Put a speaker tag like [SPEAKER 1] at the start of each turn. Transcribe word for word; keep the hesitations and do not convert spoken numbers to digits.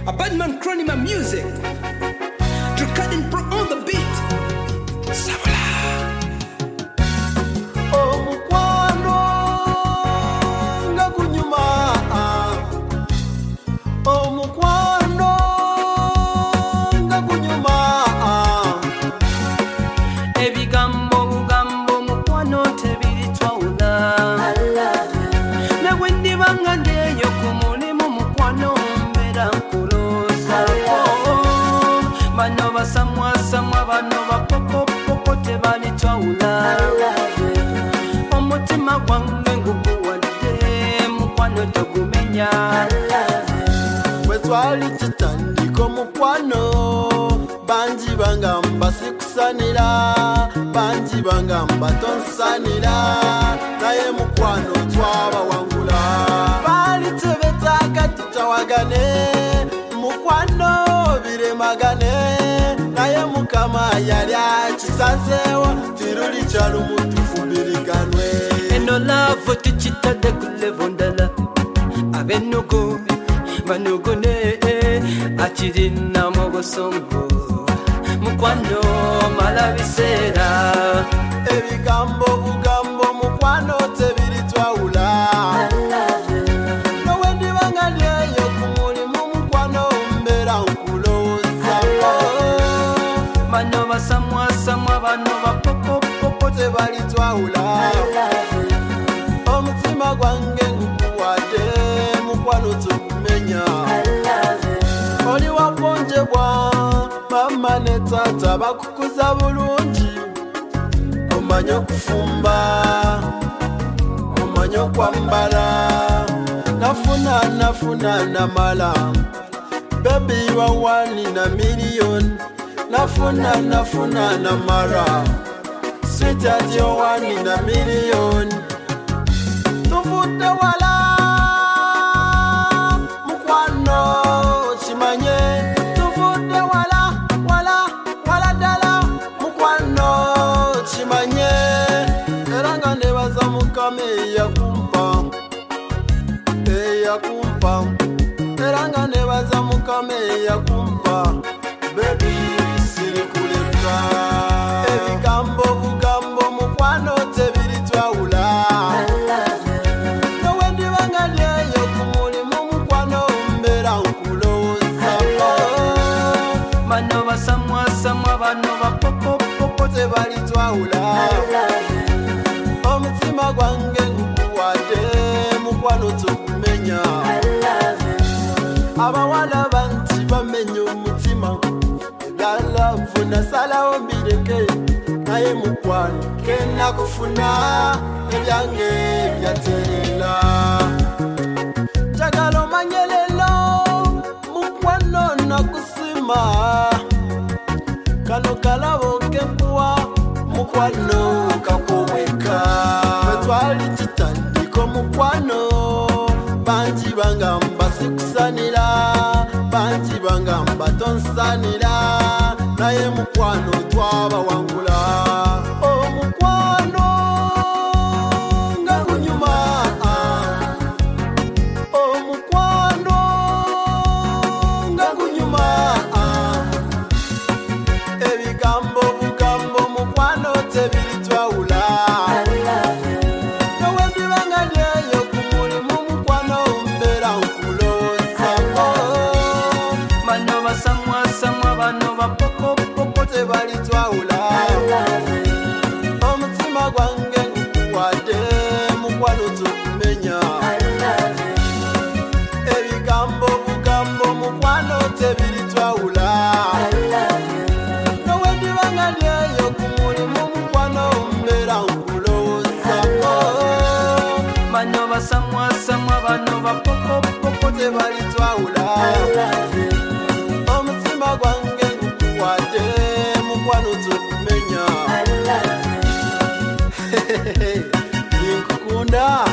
[SPEAKER 1] A bad man crony my music. Recording pro on the beat. Sabula.
[SPEAKER 2] Oh mukwano nga kunyuma. Oh mukwano nga kunyuma.
[SPEAKER 3] Ebigambo bugambo mukwano tebiri twawula. Ne wendi banga ndeyo kumulimu mukwano mbera nkuloza. Bano basamwa samwa bano bapoko poko tebali twawula. Omutima gwange nguguwadde mukwano togumenya.
[SPEAKER 2] Bwe twali tutandika mukwano banji bangamba sikusanira, banji bangamba tonsanira, naye mukwano twabawangula. Bali tebetaaga tutawagane, mukwano biremagane, naye mukama yali akisazeewo tiruli kyalumu tufubiriganwe.
[SPEAKER 3] Eno love tukitadde ku level ndala. Abenugu banugune akirina mu busongo. Mukwano mala biseera.
[SPEAKER 2] Ebigambo bugambo mukwano tebiri twawula. Nowendi banga lyeyo ku mulimu mukwano mbera nkulowooza.
[SPEAKER 3] Bano basamwa samwa bano bapoko poko
[SPEAKER 2] Tebali twawula. Omutima gwange ngukuwadde mukwano tokumenya. Oli waponjebwa mama ne tata bakukuza bulungi. Omanye okufumba, omanye okwambala, nafuna nafuna namala. Baby wa wani na million, nafuna nafuna namara. Sweetheart yo wani na million. Tuvudde wala mukwano kimanye. Tuvudde wala wala wala ddala mukwano kimanye. Era nga nebaza mukama eyakumpa eyakumpa. Era nga nebaza mukama eyakumpa. Baby sirikuleka. Ebigambo bugambo mukwano tebiri twawula. Nowendi banga lyeyo ku mulimu mukwano mbera nkulowooza.
[SPEAKER 3] bano basamwa samwa bano bapoko poko
[SPEAKER 2] Tebali twawula. Omutima gwange ngukuwadde mukwano tokumenya. Abawala bangi bamenya omutima. Ebya love nasalawo mbireke, naye mukwano kenakufuna ebyange byatereera. Njagala omanye leero mukwano nakusima. Kano kalabo kenkuwa mukwano kakoweka. Bwe twali tutandika mukwano banji bangamba sikusanira, banji bangamba tonsanira, naye mukwano twabawangula. Oh mukwano nga kunyuma. Oh mukwano nga kunyuma. Ebigambo bugambo mukwano tebiri twawula. Nowendi banga lyeyo ku mulimu mukwano mbera nkulowooza.
[SPEAKER 3] bano basamwa samwa bano bapoko poko
[SPEAKER 2] Tebali twawula. Omutima gwange ngukuwadde mukwano tokumenya. Ebigambo bugambo mukwano tebiri twawula. Nowendi banga lyeyo ku mulimu mukwano mbera nkulowooza.
[SPEAKER 3] bano basamwa samwa bano bapoko poko
[SPEAKER 2] Tebali twawula. Omutima gwange ngukuwadde mukwano tokumenya. Nkukunda.